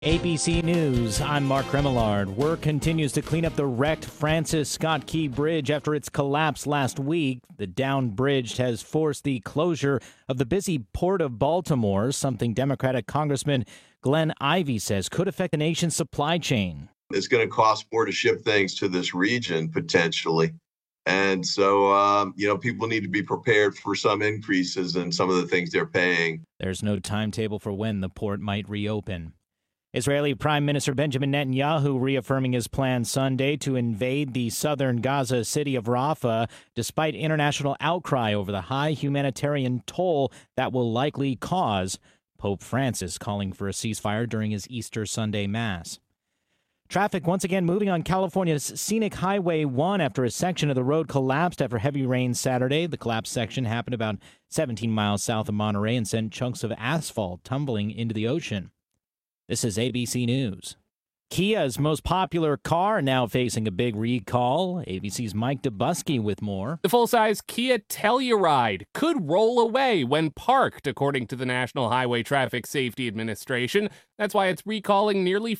ABC News, I'm Mark Remillard. Work continues to clean up the wrecked Francis Scott Key Bridge after its collapse last week. The downed bridge has forced the closure of the busy Port of Baltimore, something Democratic Congressman Glenn Ivey says could affect the nation's supply chain. It's going to cost more to ship things to this region, potentially. And so, people need to be prepared for some increases in some of the things they're paying. There's no timetable for when the port might reopen. Israeli Prime Minister Benjamin Netanyahu reaffirming his plan Sunday to invade the southern Gaza city of Rafah, despite international outcry over the high humanitarian toll that will likely cause. Pope Francis calling for a ceasefire during his Easter Sunday Mass. Traffic once again moving on California's Scenic Highway 1 after a section of the road collapsed after heavy rain Saturday. The collapsed section happened about 17 miles south of Monterey and sent chunks of asphalt tumbling into the ocean. This is ABC News. Kia's most popular car now facing a big recall. ABC's Mike Dubusky with more. The full-size Kia Telluride could roll away when parked, according to the National Highway Traffic Safety Administration. That's why it's recalling nearly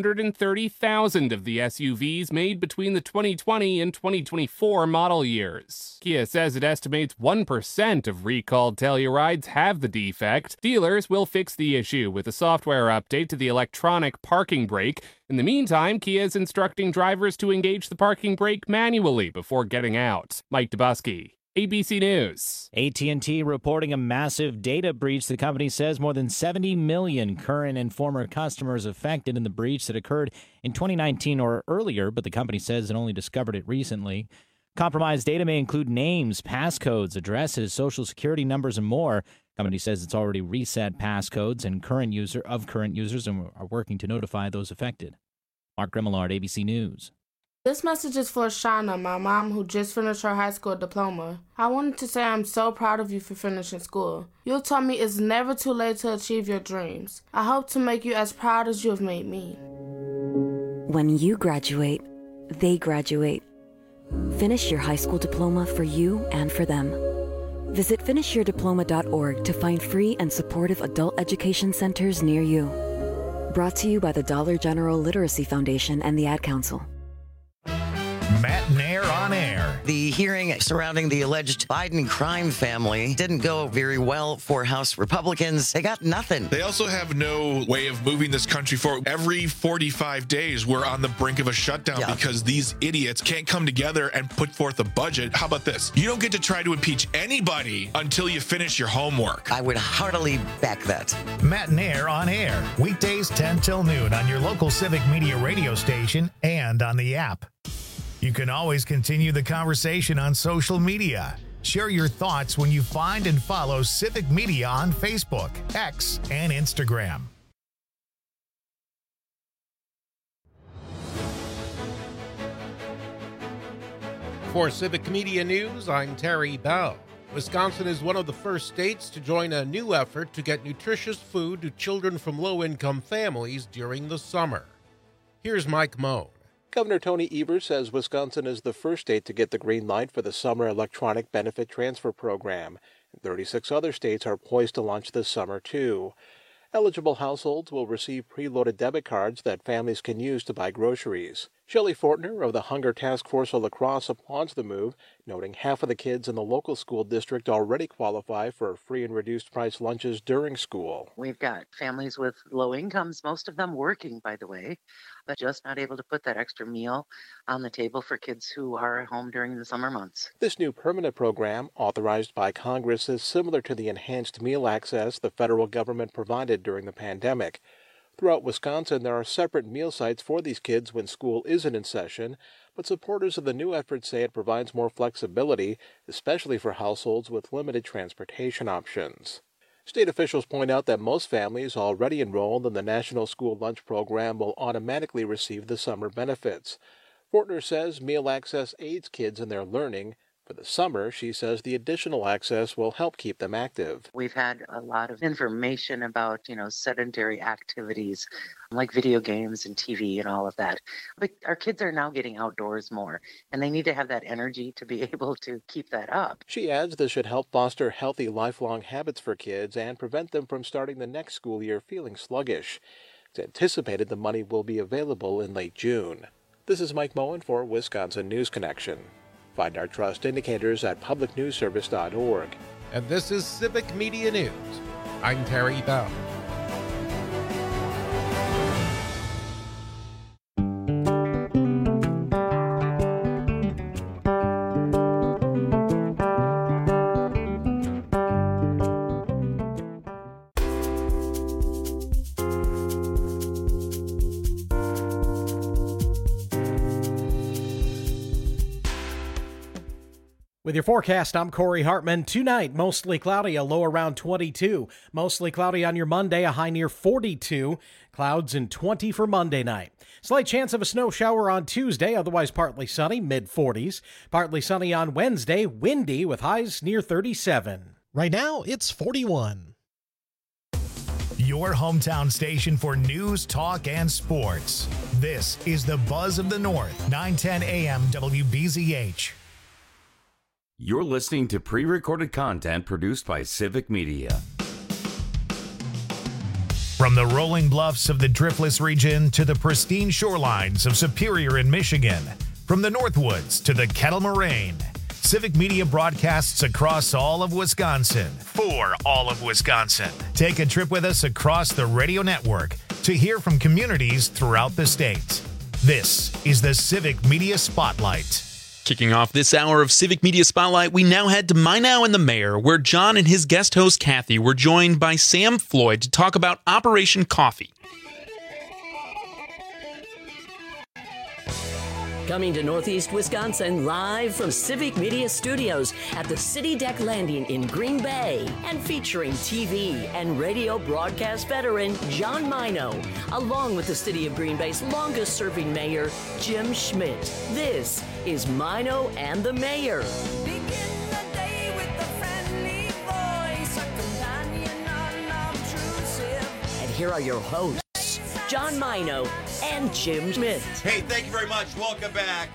430,000 of the SUVs made between the 2020 and 2024 model years. Kia says it estimates 1% of recalled Tellurides have the defect. Dealers will fix the issue with a software update to the electronic parking brake. In the meantime, Kia is instructing drivers to engage the parking brake manually before getting out. Mike Dubusky, ABC News. AT&T reporting a massive data breach. The company says more than 70 million current and former customers affected in the breach that occurred in 2019 or earlier, but the company says it only discovered it recently. Compromised data may include names, passcodes, addresses, social security numbers, and more. The company says it's already reset passcodes and current users and are working to notify those affected. Mark Remillard, ABC News. This message is for Shauna, my mom, who just finished her high school diploma. I wanted to say I'm so proud of you for finishing school. You taught me it's never too late to achieve your dreams. I hope to make you as proud as you have made me. When you graduate, they graduate. Finish your high school diploma for you and for them. Visit finishyourdiploma.org to find free and supportive adult education centers near you. Brought to you by the Dollar General Literacy Foundation and the Ad Council. Matt Nair on air. The hearing surrounding the alleged Biden crime family didn't go very well for House Republicans. They got nothing. They also have no way of moving this country forward. Every 45 days, we're on the brink of a shutdown because these idiots can't come together and put forth a budget. How about this? You don't get to try to impeach anybody until you finish your homework. I would heartily back that. Matt Nair on air. Weekdays 10 till noon on your local Civic Media radio station and on the app. You can always continue the conversation on social media. Share your thoughts when you find and follow Civic Media on Facebook, X, and Instagram. For Civic Media News, I'm Terry Bell. Wisconsin is one of the first states to join a new effort to get nutritious food to children from low-income families during the summer. Here's Mike Moe. Governor Tony Evers says Wisconsin is the first state to get the green light for the Summer Electronic Benefit Transfer Program. 36 other states are poised to launch this summer, too. Eligible households will receive preloaded debit cards that families can use to buy groceries. Shelley Fortner of the Hunger Task Force of La Crosse applauds the move, noting half of the kids in the local school district already qualify for free and reduced price lunches during school. We've got families with low incomes, most of them working, by the way, but just not able to put that extra meal on the table for kids who are at home during the summer months. This new permanent program, authorized by Congress, is similar to the enhanced meal access the federal government provided during the pandemic. Throughout Wisconsin, there are separate meal sites for these kids when school isn't in session, but supporters of the new effort say it provides more flexibility, especially for households with limited transportation options. State officials point out that most families already enrolled in the National School Lunch Program will automatically receive the summer benefits. Fortner says meal access aids kids in their learning. For the summer, she says the additional access will help keep them active. We've had a lot of information about, sedentary activities like video games and TV and all of that. But our kids are now getting outdoors more, and they need to have that energy to be able to keep that up. She adds this should help foster healthy lifelong habits for kids and prevent them from starting the next school year feeling sluggish. It's anticipated the money will be available in late June. This is Mike Moen for Wisconsin News Connection. Find our trust indicators at publicnewsservice.org. And this is Civic Media News. I'm Terry Bell. With your forecast, I'm Corey Hartman. Tonight, mostly cloudy, a low around 22. Mostly cloudy on your Monday, a high near 42. Clouds and 20 for Monday night. Slight chance of a snow shower on Tuesday, otherwise partly sunny, mid-40s. Partly sunny on Wednesday, windy with highs near 37. Right now, it's 41. Your hometown station for news, talk, and sports. This is the Buzz of the North, 910 AM WBZH. You're listening to pre-recorded content produced by Civic Media. From the rolling bluffs of the Driftless region to the pristine shorelines of Superior in Michigan, from the Northwoods to the Kettle Moraine, Civic Media broadcasts across all of Wisconsin for all of Wisconsin. Take a trip with us across the radio network to hear from communities throughout the state. This is the Civic Media Spotlight. Kicking off this hour of Civic Media Spotlight, we now head to Minot and the Mayor, where John and his guest host Kathy were joined by Sam Floyd to talk about Operation Coffee. Coming to Northeast Wisconsin, live from Civic Media Studios at the City Deck Landing in Green Bay, and featuring TV and radio broadcast veteran John Minot, along with the City of Green Bay's longest-serving mayor, Jim Schmidt. This is Minot and the Mayor. And here are your hosts, John Minot and Jim Schmidt. Hey, thank you very much. Welcome back.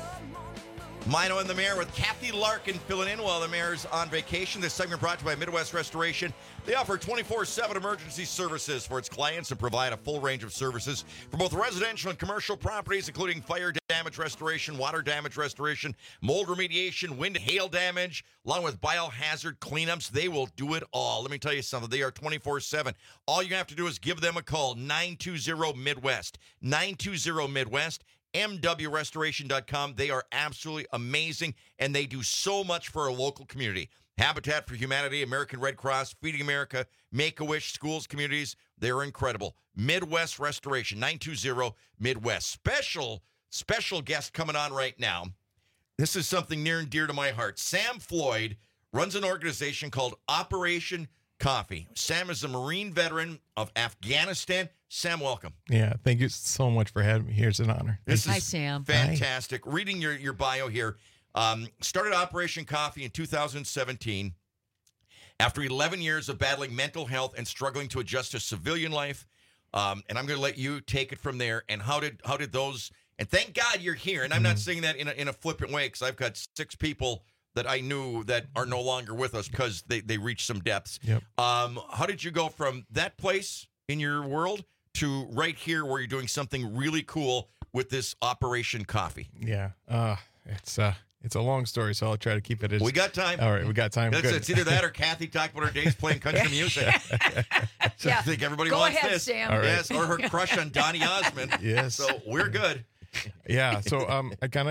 Minot and the Mayor with Kathy Larkin filling in while the Mayor's on vacation. This segment brought to you by Midwest Restoration. They offer 24/7 emergency services for its clients and provide a full range of services for both residential and commercial properties, including fire damage restoration, water damage restoration, mold remediation, wind and hail damage, along with biohazard cleanups. They will do it all. Let me tell you something. They are 24/7. All you have to do is give them a call, 920-MIDWEST, 920-MIDWEST. MWRestoration.com. They are absolutely amazing, and they do so much for our local community. Habitat for Humanity, American Red Cross, Feeding America, Make-A-Wish, schools, communities. They're incredible. Midwest Restoration, 920-MIDWEST. Special guest coming on right now. This is something near and dear to my heart. Sam Floyd runs an organization called Operation Coffee. Sam is a Marine veteran of Afghanistan. Sam, welcome. Yeah, thank you so much for having me here. It's an honor. Hi, Sam. Fantastic. Hi. Reading your bio here, started Operation Coffee in 2017 after 11 years of battling mental health and struggling to adjust to civilian life. And I'm going to let you take it from there. And how did those? And thank God you're here. And I'm not saying that in a flippant way, because I've got 6 people that I knew that are no longer with us because they reached some depths. Yep. How did you go from that place in your world to right here where you're doing something really cool with this Operation Coffee? Yeah, it's a long story, so I'll try to keep it as... We got time. All right, we got time. It's either that or Kathy talked about her days playing country music. So I think everybody wants ahead, this. Sam. Right. Yes, or her crush on Donny Osmond. Yes. So we're good. Yeah, so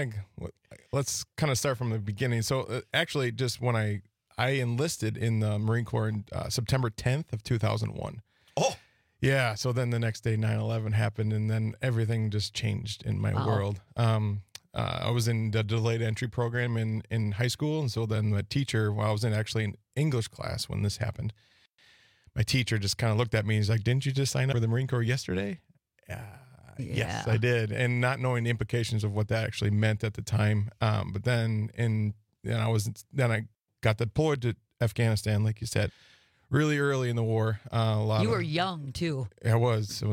let's kind of start from the beginning. So actually, just when I enlisted in the Marine Corps in September 10th of 2001. Oh. Yeah, so then the next day 9/11 happened, and then everything just changed in my world. I was in the delayed entry program in high school, and so then the teacher, I was actually in English class when this happened, my teacher just kind of looked at me and he's like, "Didn't you just sign up for the Marine Corps yesterday?" Yes, I did, and not knowing the implications of what that actually meant at the time. But then I got deployed to Afghanistan, like you said, really early in the war. You were young too. I was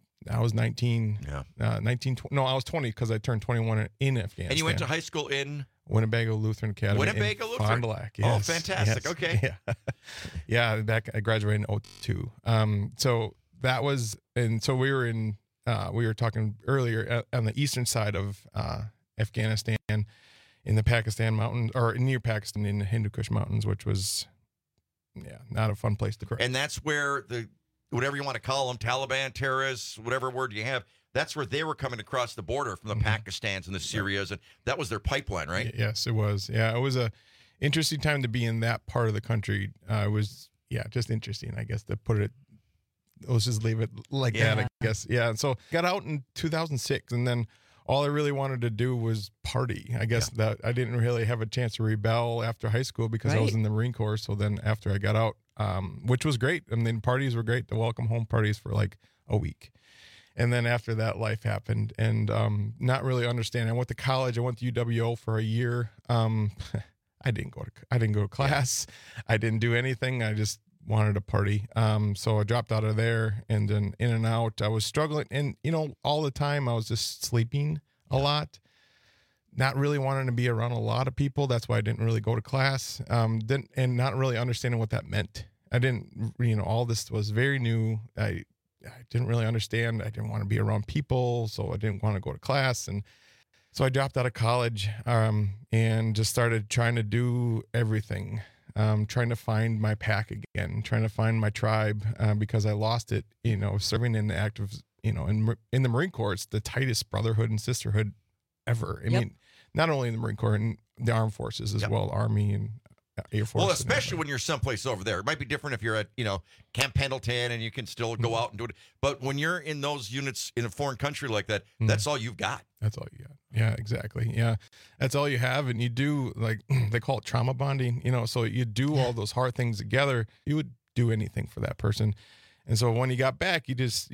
19. Yeah. 19. No, I was 20 because I turned 21 in Afghanistan. And you went to high school in Winnebago Lutheran Academy. Winnebago in Lutheran. Fond du Lac. Yes. Oh, fantastic. Yes. Okay. Yeah. Yeah. I graduated in 2002. So that was, and so we were talking earlier on the eastern side of Afghanistan, in the Pakistan mountains, or near Pakistan in the Hindu Kush mountains, which was, not a fun place to crash. And that's where whatever you want to call them, Taliban, terrorists, whatever word you have, that's where they were coming across the border from the Pakistans and the Syrias, and that was their pipeline, right? Yes, it was. Yeah, it was a interesting time to be in that part of the country. It was, just interesting, I guess, to put it. Let's just leave it like that, I guess. Yeah, and so got out in 2006, and then all I really wanted to do was party. I guess that I didn't really have a chance to rebel after high school because I was in the Marine Corps. So then after I got out, which was great. I mean, parties were great. The welcome home parties for like a week. And then after that, life happened, and not really understanding. I went to college. I went to UWO for a year. I didn't go to class. I didn't do anything. I just wanted to party. So I dropped out of there, and then in and out. I was struggling, and all the time I was just sleeping a lot, not really wanting to be around a lot of people. That's why I didn't really go to class. And not really understanding what that meant. I didn't, all this was very new. I didn't really understand. I didn't want to be around people, so I didn't want to go to class. And so I dropped out of college and just started trying to do everything, trying to find my pack again, trying to find my tribe because I lost it, serving in the active, in the Marine Corps. It's the tightest brotherhood and sisterhood ever. I mean, not only in the Marine Corps, and the armed forces as well, Army and Air Force. Well, especially when you're someplace over there. It might be different if you're at, Camp Pendleton and you can still go out and do it. But when you're in those units in a foreign country like that, that's all you've got. That's all you got. Yeah, exactly. Yeah. That's all you have. And you do, like, they call it trauma bonding, so you do all those hard things together. You would do anything for that person. And so when you got back, you just,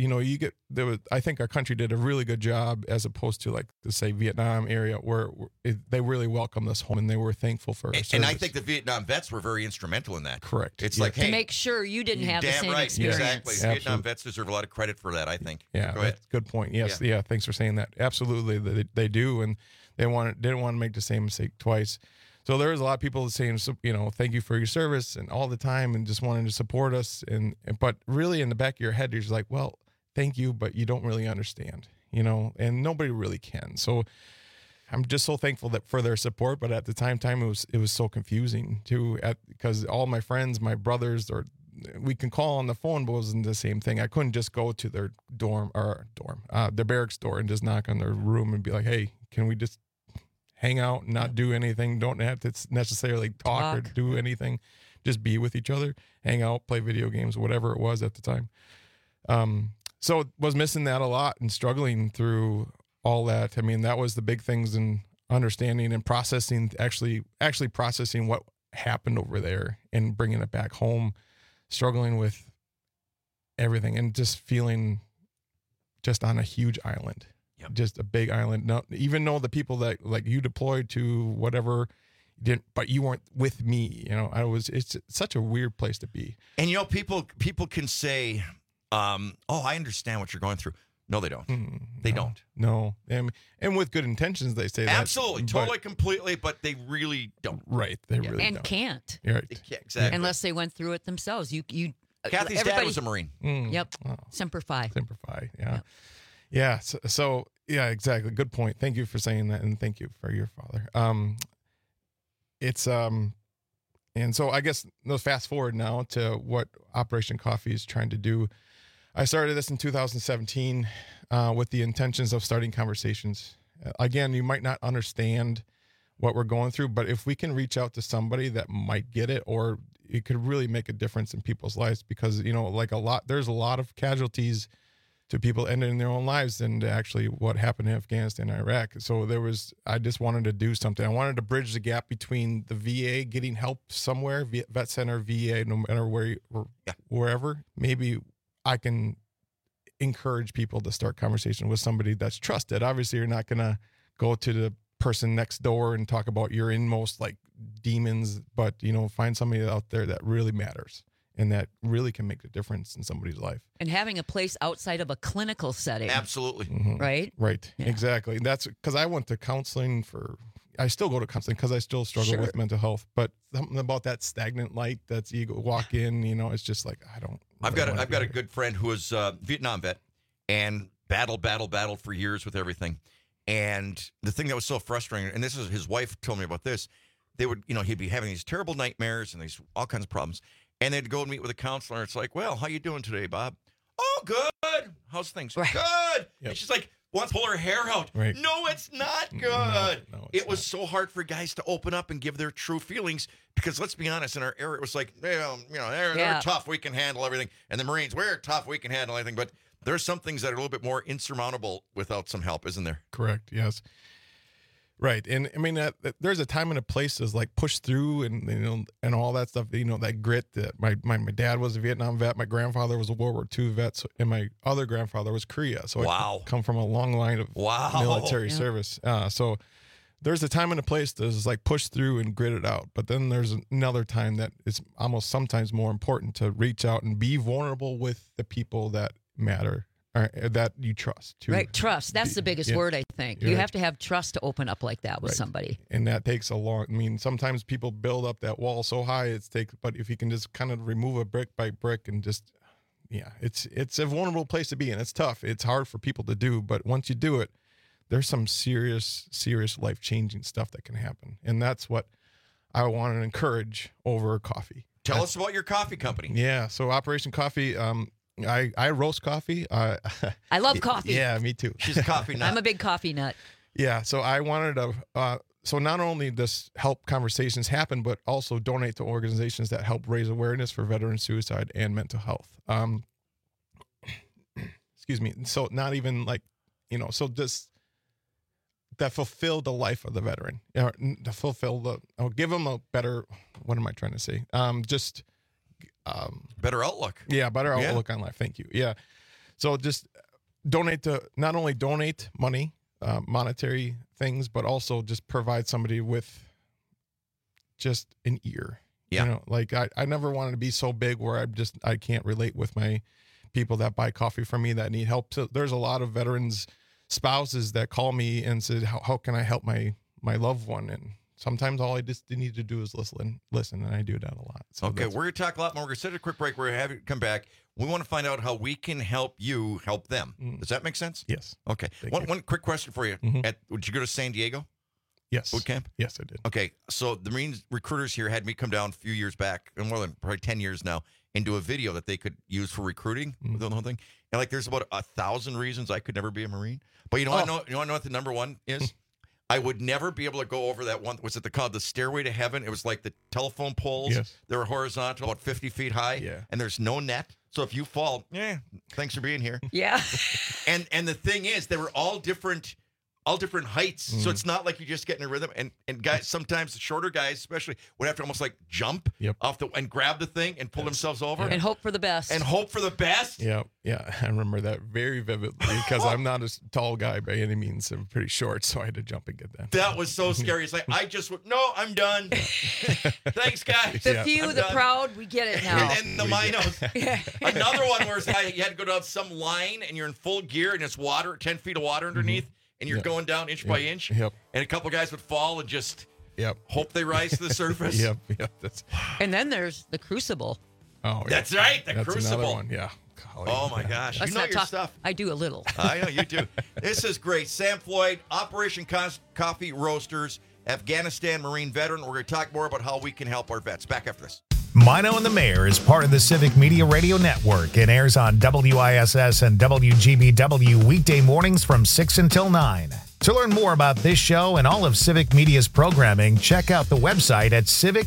I think our country did a really good job as opposed to like the, say, Vietnam area where they really welcomed us home and they were thankful for our service. And I think the Vietnam vets were very instrumental in that. Correct. It's like, hey. To make sure you didn't have the same experience. Exactly. Yeah. Vietnam vets deserve a lot of credit for that, I think. Yeah. Go ahead. Good point. Yes. Yeah. Thanks for saying that. Absolutely. They do. And they didn't want to make the same mistake twice. So there was a lot of people saying, thank you for your service and all the time and just wanting to support us. But really in the back of your head, you're just like, well, thank you, but you don't really understand, and nobody really can. So I'm just so thankful for their support. But at the time it was so confusing too, because all my friends, my brothers, or we can call on the phone, but it wasn't the same thing. I couldn't just go to their their barracks door and just knock on their room and be like, hey, can we just hang out and not do anything? Don't have to necessarily talk or do anything. Just be with each other, hang out, play video games, whatever it was at the time. So was missing that a lot and struggling through all that. I mean, that was the big things in understanding and processing, actually processing what happened over there and bringing it back home, struggling with everything and just feeling just on a huge island. Just a big island. No, even though the people that like you deployed to whatever didn't, but you weren't with me. It's such a weird place to be. And people can say, "Oh, I understand what you're going through." No, they don't. They don't. No, and with good intentions, they say that. Absolutely, totally, completely, but they really don't. Right, they really and don't. Can't. Right. Exactly. Unless they went through it themselves. Kathy's dad was a Marine. Yep. Oh. Semper Fi. Semper Fi. Yeah. Yep. Yeah. So yeah, exactly. Good point. Thank you for saying that, and thank you for your father. And so I guess let's fast forward now to what Operation Coffee is trying to do. I started this in 2017 with the intentions of starting conversations. Again, you might not understand what we're going through, but if we can reach out to somebody that might get it, or it could really make a difference in people's lives, because there's a lot of casualties to people ending their own lives and actually what happened in Afghanistan and Iraq. So I just wanted to do something. I wanted to bridge the gap between the VA getting help somewhere, vet center, VA, no matter wherever. Maybe I can encourage people to start conversation with somebody that's trusted. Obviously, you're not going to go to the person next door and talk about your inmost like demons, but find somebody out there that really matters and that really can make a difference in somebody's life. And having a place outside of a clinical setting. Absolutely. Mm-hmm. Right? Right. Yeah. Exactly. That's because I went to counseling for I still go to counseling because I still struggle with mental health. But something about that stagnant light that's you walk in, it's just like I don't. Really I've got a good friend who is a Vietnam vet and battled for years with everything. And the thing that was so frustrating, and this is his wife told me about this. They would, he'd be having these terrible nightmares and these all kinds of problems. And they'd go and meet with a counselor. It's like, well, how you doing today, Bob? Oh, good. How's things? Right. Good. Yep. And she's like, wants to pull her hair out. Right. No, it's not good. No, it was so hard for guys to open up and give their true feelings because let's be honest, in our era, it was like, they're tough. We can handle everything. And the Marines, we're tough. We can handle everything. But there's some things that are a little bit more insurmountable without some help, isn't there? Correct. Yes. Right. And I mean, there's a time and a place to like push through and all that stuff, that grit that my dad was a Vietnam vet. My grandfather was a World War II vet. And my other grandfather was Korea. So I come from a long line of military service. So there's a time and a place to just like push through and grit it out. But then there's another time that it's almost sometimes more important to reach out and be vulnerable with the people that matter. That you trust. Right, trust. That's the biggest word, I think. You have to have trust to open up like that with somebody. And that takes sometimes people build up that wall so high, but if you can just kind of remove it brick by brick and just, it's a vulnerable place to be in. It's tough. It's hard for people to do, but once you do it, there's some serious life-changing stuff that can happen. And that's what I want to encourage over coffee. Tell us about your coffee company. Yeah, so Operation Coffee, I roast coffee. I love coffee. Yeah, me too. She's a coffee nut. I'm a big coffee nut. Yeah, so I wanted to, so not only this help conversations happen, but also donate to organizations that help raise awareness for veteran suicide and mental health. Excuse me. So not even like, so just that fulfill the life of the veteran. Give them a better, what am I trying to say? Better outlook. Yeah, better outlook on life. Thank you. Yeah. So just not only donate money, monetary things, but also just provide somebody with just an ear. Yeah. I never wanted to be so big where I can't relate with my people that buy coffee from me that need help. So there's a lot of veterans' spouses that call me and said, how can I help my loved one? And sometimes all I just need to do is listen, and I do that a lot. So okay, we're going to talk a lot more. We're going to set a quick break. We're going to have you come back. We want to find out how we can help you help them. Does that make sense? Yes. Okay. One quick question for you. Did you go to San Diego? Yes. Boot camp? Yes, I did. Okay, so the Marines recruiters here had me come down a few years back, more than probably 10 years now, and do a video that they could use for recruiting, the whole thing. And there's about 1,000 reasons I could never be a Marine. But you know what the number one is? I would never be able to go over that one. Was it called the Stairway to Heaven? It was like the telephone poles. Yes. They were horizontal, about 50 feet high, and there's no net. So if you fall, thanks for being here. Yeah. and the thing is, they were all different heights. So it's not like you just get in a rhythm. And guys, sometimes the shorter guys especially would have to almost like jump off and grab the thing and pull themselves over. And hope for the best. Yeah. Yeah. I remember that very vividly because I'm not a tall guy by any means. I'm pretty short, so I had to jump and get that. That was so scary. It's like, I'm done. Thanks, guys. The proud, we get it now. And the minors. Another one where you had to go down some line and you're in full gear and it's water, 10 feet of water underneath. And you're going down inch by inch, and a couple guys would fall and just hope they rise to the surface. And then there's the Crucible. Oh, that's right, the Crucible. Another one. Yeah. Oh my gosh, Let's you know not your talk. stuff. I do a little. I know you do. This is great. Sam Floyd, Operation Coffee Roasters, Afghanistan Marine veteran. We're going to talk more about how we can help our vets. Back after this. Mino and the Mayor is part of the Civic Media Radio Network and airs on WISS and WGBW weekday mornings from 6 until 9. To learn more about this show and all of Civic Media's programming, check out the website at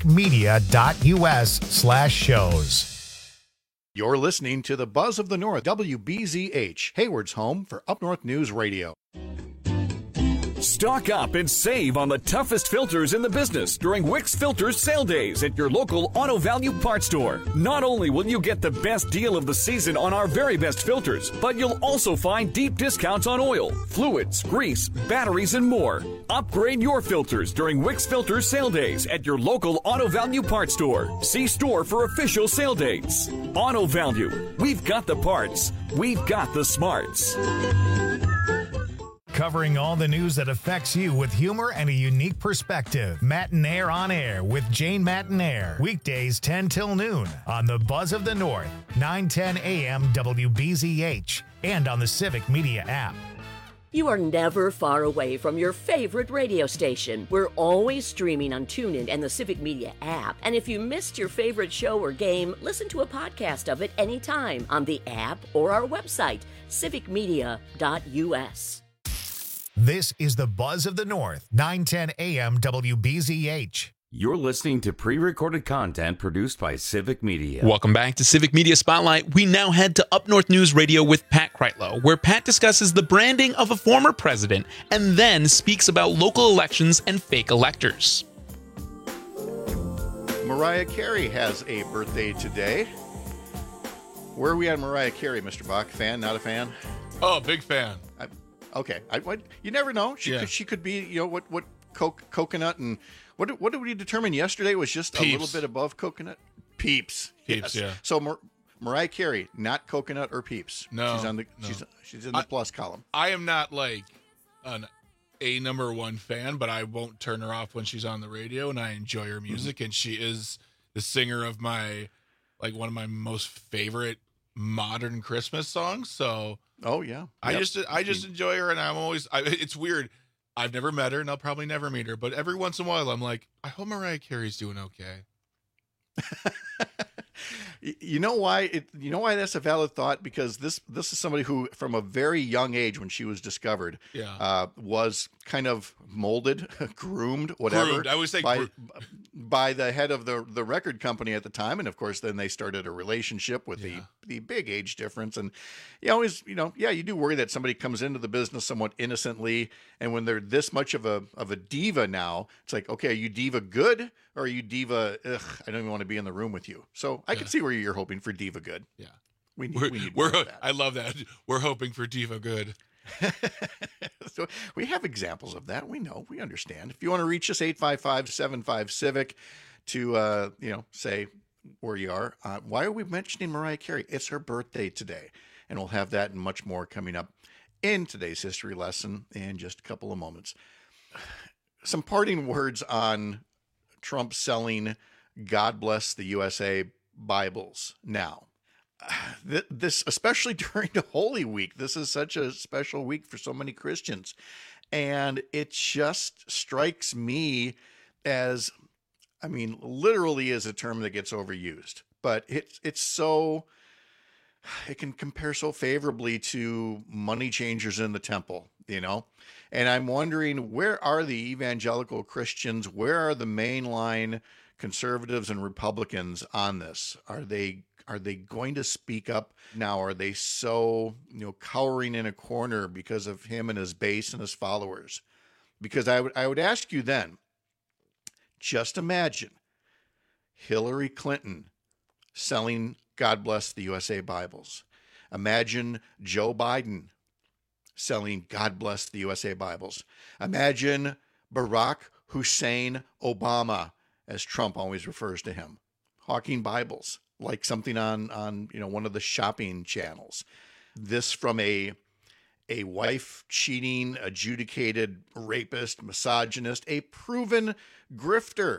civicmedia.us/shows. You're listening to the Buzz of the North, WBZH, Hayward's home for Up North News Radio. Stock up and save on the toughest filters in the business during Wix Filters sale days at your local Auto Value Parts store. Not only will you get the best deal of the season on our very best filters, but you'll also find deep discounts on oil, fluids, grease, batteries, and more. Upgrade your filters during Wix Filters sale days at your local Auto Value Parts store. See store for official sale dates. Auto Value. We've got the parts. We've got the smarts. covering all the news that affects you with humor and a unique perspective. Matinaire on Air with Jane Matinaire. Weekdays 10 till noon on the Buzz of the North, 9:10 a.m. WBZH, and on the Civic Media app. You are never far away from your favorite radio station. We're always streaming on TuneIn and the Civic Media app. And if you missed your favorite show or game, listen to a podcast of it anytime on the app or our website, civicmedia.us. This is the Buzz of the North, 9:10 a.m. WBZH. You're listening to pre-recorded content produced by Civic Media. Welcome back to Civic Media Spotlight. We now head to Up North News Radio with Pat Kreitlow, where Pat discusses the branding of a former president and then speaks about local elections and fake electors. Mariah Carey has a birthday today. Where are we at Mariah Carey, Mr. Bach? Fan, not a fan? Oh, big fan. Okay. You never know. She could be, what coconut and... What did we determine yesterday was just Peeps. A little bit above coconut? Peeps. Yes. Yeah. So Mariah Carey, not coconut or Peeps. No. She's in the plus column. I am not like a number one fan, but I won't turn her off when she's on the radio, and I enjoy her music, and she is the singer of one of my most favorite modern Christmas songs. So I just enjoy her, and it's weird. I've never met her, and I'll probably never meet her. But every once in a while, I'm like, I hope Mariah Carey's doing okay. You know why that's a valid thought? Because this is somebody who, from a very young age, when she was discovered, was kind of molded, groomed, whatever. Groomed. I would say by the head of the record company at the time, and of course, then they started a relationship with the big age difference. And you always, you do worry that somebody comes into the business somewhat innocently, and when they're this much of a diva now, it's like, okay, are you diva good? Or are you diva, I don't even want to be in the room with you. So I can see where you're hoping for diva good. Yeah. We need more of that. I love that. We're hoping for diva good. So we have examples of that. We know. We understand. If you want to reach us, 855-75-CIVIC to, say where you are. Why are we mentioning Mariah Carey? It's her birthday today. And we'll have that and much more coming up in today's history lesson in just a couple of moments. Some parting words on Trump selling God Bless the USA Bibles now. This, especially during the Holy Week, this is such a special week for so many Christians. And it just strikes me as, literally is a term that gets overused, but it's so, it can compare so favorably to money changers in the temple, And I'm wondering, where are the evangelical Christians? Where are the mainline conservatives and Republicans on this? Are they going to speak up now? Are they so, cowering in a corner because of him and his base and his followers? Because I would ask you then, just imagine Hillary Clinton selling God Bless the USA Bibles. Imagine Joe Biden selling God Bless the USA Bibles. Imagine Barack Hussein Obama, as Trump always refers to him, hawking Bibles like something on one of the shopping channels. This from a wife-cheating, adjudicated rapist, misogynist, a proven grifter.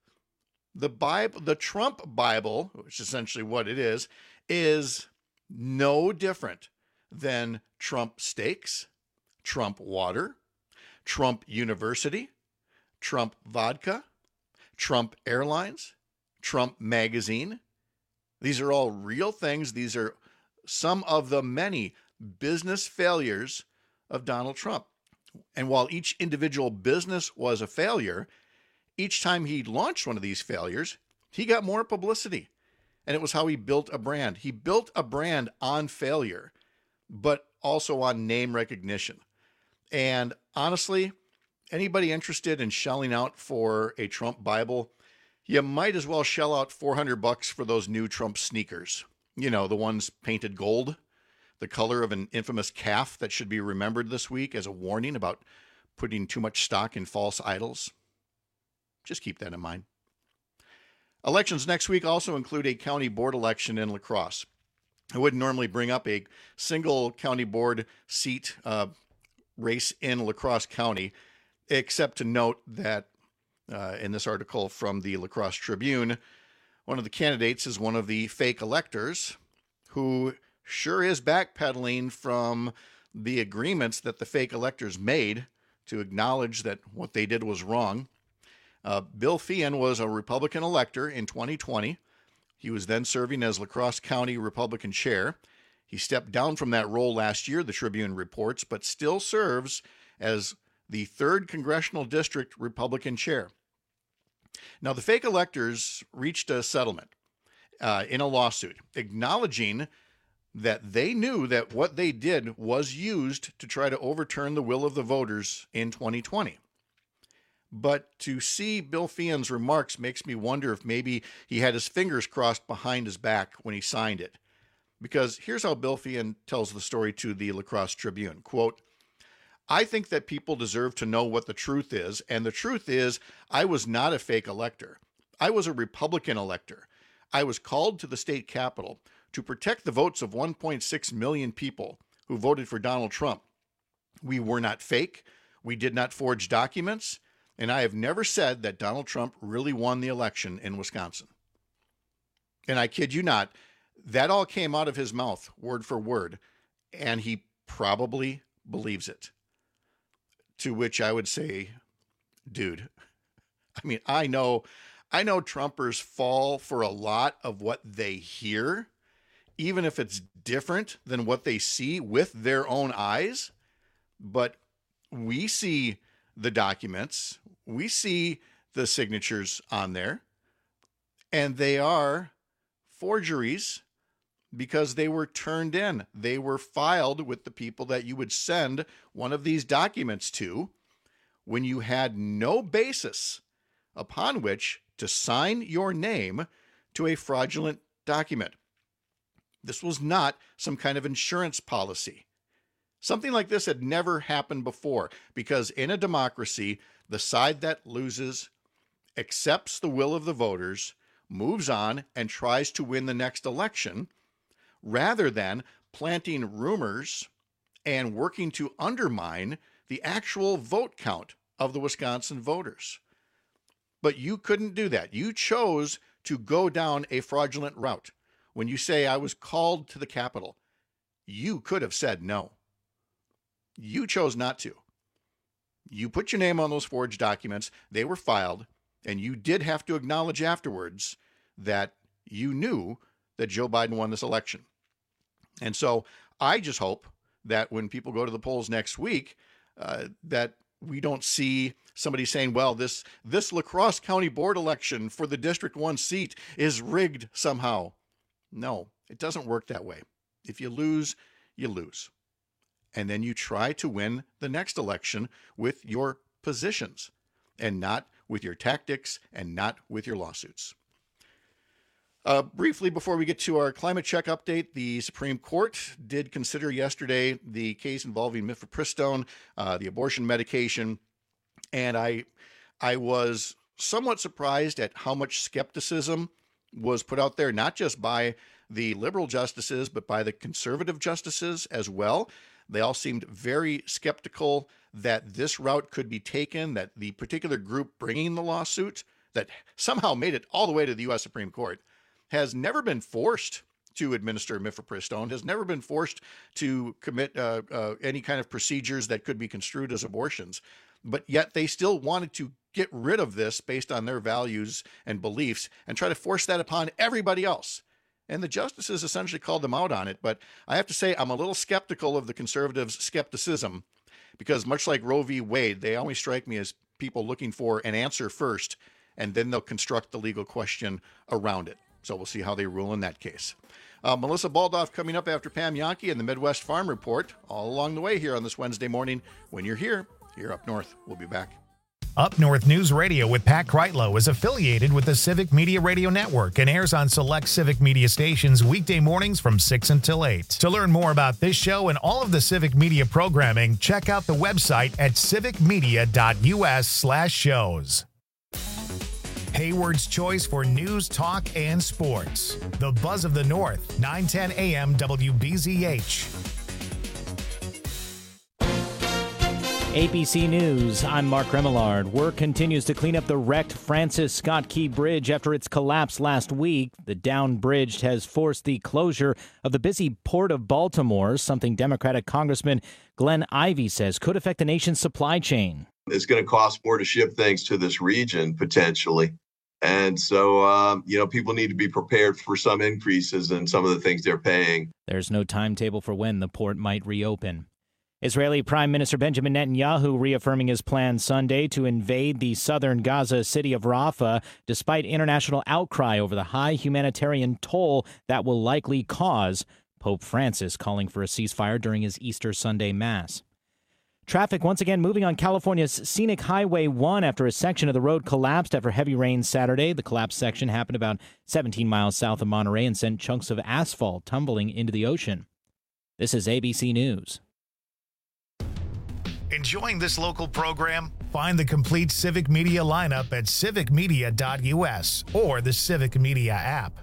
The Trump Bible, which is essentially what it is no different than Trump Steaks, Trump Water, Trump University, Trump Vodka, Trump Airlines, Trump Magazine. These are all real things. These are some of the many business failures of Donald Trump. And while each individual business was a failure, each time he launched one of these failures, he got more publicity. And it was how he built a brand. He built a brand on failure, but also on name recognition. And honestly, anybody interested in shelling out for a Trump Bible, you might as well shell out $400 for those new Trump sneakers. The ones painted gold, the color of an infamous calf that should be remembered this week as a warning about putting too much stock in false idols. Just keep that in mind. Elections next week also include a county board election in La Crosse. I wouldn't normally bring up a single county board seat race in La Crosse County, except to note that in this article from the La Crosse Tribune, one of the candidates is one of the fake electors who sure is backpedaling from the agreements that the fake electors made to acknowledge that what they did was wrong. Bill Feehan was a Republican elector in 2020. He was then serving as La Crosse County Republican chair. He stepped down from that role last year, the Tribune reports, but still serves as the 3rd Congressional District Republican chair. Now, the fake electors reached a settlement in a lawsuit, acknowledging that they knew that what they did was used to try to overturn the will of the voters in 2020. But to see Bill Feehan's remarks makes me wonder if maybe he had his fingers crossed behind his back when he signed it. Because here's how Bill Feehan tells the story to the La Crosse Tribune. Quote, "I think that people deserve to know what the truth is, and the truth is I was not a fake elector. I was a Republican elector. I was called to the state capitol to protect the votes of 1.6 million people who voted for Donald Trump. We were not fake. We did not forge documents. And I have never said that Donald Trump really won the election in Wisconsin." And I kid you not, that all came out of his mouth, word for word, and he probably believes it. To which I would say, dude, I mean, I know Trumpers fall for a lot of what they hear, even if it's different than what they see with their own eyes. But we see the documents, we see the signatures on there, and they are forgeries because they were turned in. They were filed with the people that you would send one of these documents to when you had no basis upon which to sign your name to a fraudulent document. This was not some kind of insurance policy. Something like this had never happened before, because in a democracy, the side that loses accepts the will of the voters, moves on, and tries to win the next election, rather than planting rumors and working to undermine the actual vote count of the Wisconsin voters. But you couldn't do that. You chose to go down a fraudulent route. When you say, I was called to the Capitol, you could have said no. You chose not to. You put your name on those forged documents, they were filed, and you did have to acknowledge afterwards that you knew that Joe Biden won this election. And so I just hope that when people go to the polls next week, that we don't see somebody saying, well, this La Crosse County Board election for the District 1 seat is rigged somehow. No, it doesn't work that way. If you lose, you lose. And then you try to win the next election with your positions and not with your tactics and not with your lawsuits. Briefly, before we get to our climate check update, the Supreme Court did consider yesterday the case involving mifepristone, the abortion medication, and I was somewhat surprised at how much skepticism was put out there, not just by the liberal justices, but by the conservative justices as well. They all seemed very skeptical that this route could be taken, that the particular group bringing the lawsuit that somehow made it all the way to the U.S. Supreme Court has never been forced to administer mifepristone, has never been forced to commit any kind of procedures that could be construed as abortions. But yet they still wanted to get rid of this based on their values and beliefs and try to force that upon everybody else. And the justices essentially called them out on it. But I have to say, I'm a little skeptical of the conservatives' skepticism, because much like Roe v. Wade, they always strike me as people looking for an answer first, and then they'll construct the legal question around it. So we'll see how they rule in that case. Melissa Baldoff coming up after Pam Jahnke and the Midwest Farm Report, all along the way here on this Wednesday morning. When you're here up north. We'll be back. Up North News Radio with Pat Kreitlow is affiliated with the Civic Media Radio Network and airs on select Civic Media stations weekday mornings from 6 until 8. To learn more about this show and all of the Civic Media programming, check out the website at civicmedia.us/shows. Hayward's choice for news, talk, and sports. The Buzz of the North, 910 AM WBZH. ABC News, I'm Mark Remillard. Work continues to clean up the wrecked Francis Scott Key Bridge after its collapse last week. The downed bridge has forced the closure of the busy Port of Baltimore, something Democratic Congressman Glenn Ivey says could affect the nation's supply chain. It's going to cost more to ship things to this region, potentially. And so, people need to be prepared for some increases in some of the things they're paying. There's no timetable for when the port might reopen. Israeli Prime Minister Benjamin Netanyahu reaffirming his plan Sunday to invade the southern Gaza city of Rafah, despite international outcry over the high humanitarian toll that will likely cause. Pope Francis calling for a ceasefire during his Easter Sunday Mass. Traffic once again moving on California's Scenic Highway 1 after a section of the road collapsed after heavy rain Saturday. The collapsed section happened about 17 miles south of Monterey and sent chunks of asphalt tumbling into the ocean. This is ABC News. Enjoying this local program? Find the complete Civic Media lineup at civicmedia.us or the Civic Media app.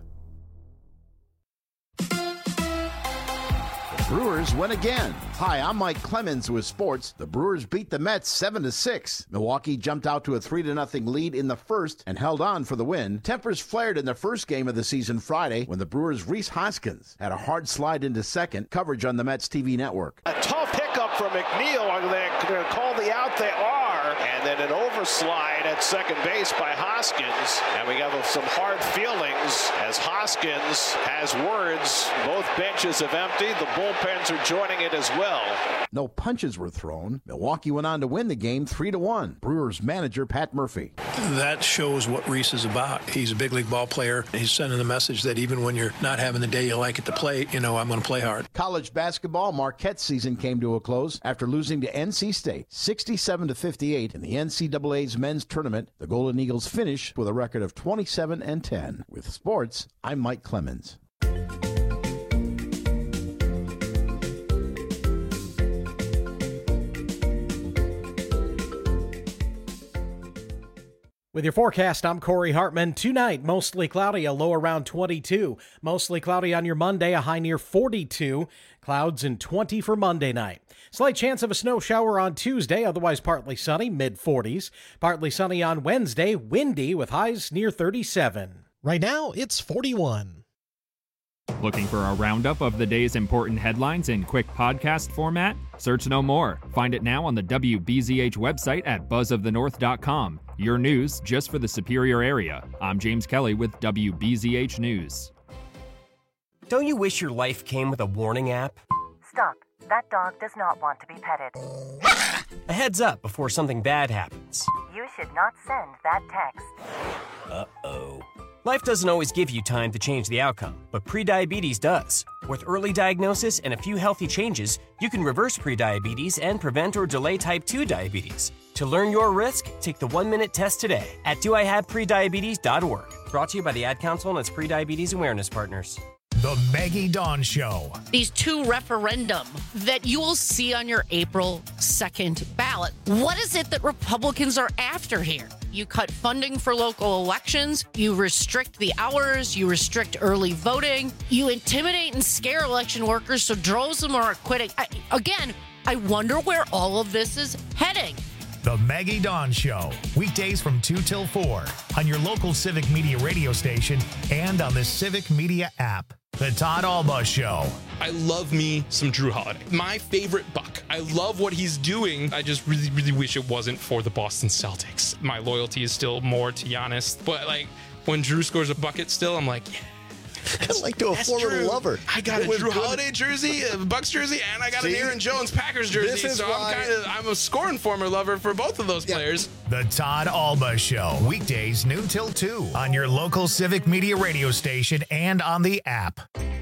Brewers win again. Hi, I'm Mike Clemens with sports. The Brewers beat the Mets 7-6. Milwaukee jumped out to a 3-0 lead in the first and held on for the win. Tempers flared in the first game of the season Friday when the Brewers' Rhys Hoskins had a hard slide into second. Coverage on the Mets TV network. A tough hiccup from McNeil. Are they going to call the out? They are. And then an overslide at second base by Hoskins. And we have some hard feelings as Hoskins has words. Both benches have emptied. The bullpens are joining it as well. No punches were thrown. Milwaukee went on to win the game 3-1. Brewers manager Pat Murphy. That shows what Rhys is about. He's a big league ball player. He's sending the message that even when you're not having the day you like at the plate, I'm going to play hard. College basketball, Marquette's season came to a close after losing to NC State 67-58 in the NCAA's men's tournament. The Golden Eagles finished with a record of 27-10. With sports, I'm Mike Clemens. With your forecast, I'm Corey Hartman. Tonight, mostly cloudy, a low around 22. Mostly cloudy on your Monday, a high near 42. Clouds and 20 for Monday night. Slight chance of a snow shower on Tuesday, otherwise partly sunny, mid-40s. Partly sunny on Wednesday, windy with highs near 37. Right now, it's 41. Looking for a roundup of the day's important headlines in quick podcast format? Search no more. Find it now on the WBZH website at buzzofthenorth.com. Your news just for the Superior area. I'm James Kelly with WBZH News. Don't you wish your life came with a warning app? Stop. That dog does not want to be petted. A heads up before something bad happens. You should not send that text. Uh-oh. Life doesn't always give you time to change the outcome, but prediabetes does. With early diagnosis and a few healthy changes, you can reverse prediabetes and prevent or delay type 2 diabetes. To learn your risk, take the 1-minute test today at doihaveprediabetes.org. Brought to you by the Ad Council and its prediabetes awareness partners. The Maggie Dawn Show. These two referendum that you will see on your April 2nd ballot. What is it that Republicans are after here? You cut funding for local elections, you restrict the hours, you restrict early voting, you intimidate and scare election workers so droves of them are quitting. I wonder where all of this is heading. The Maggie Dawn Show, weekdays from 2 till 4 on your local Civic Media radio station and on the Civic Media app. The Todd Alba Show. I love me some Drew Holiday. My favorite Buck. I love what he's doing. I just really, really wish it wasn't for the Boston Celtics. My loyalty is still more to Giannis. But when Drew scores a bucket still, I'm like, yeah. Kind of like to a former lover. I got a Drew Holiday jersey, a Bucks jersey, and I got an Aaron Jones Packers jersey. So I'm a scoring former lover for both of those players. The Todd Alba Show, weekdays noon till 2 on your local Civic Media radio station and on the app.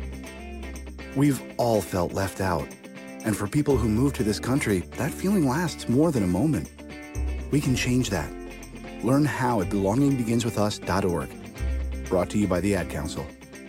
We've all felt left out. And for people who move to this country, that feeling lasts more than a moment. We can change that. Learn how at belongingbeginswithus.org. Brought to you by the Ad Council.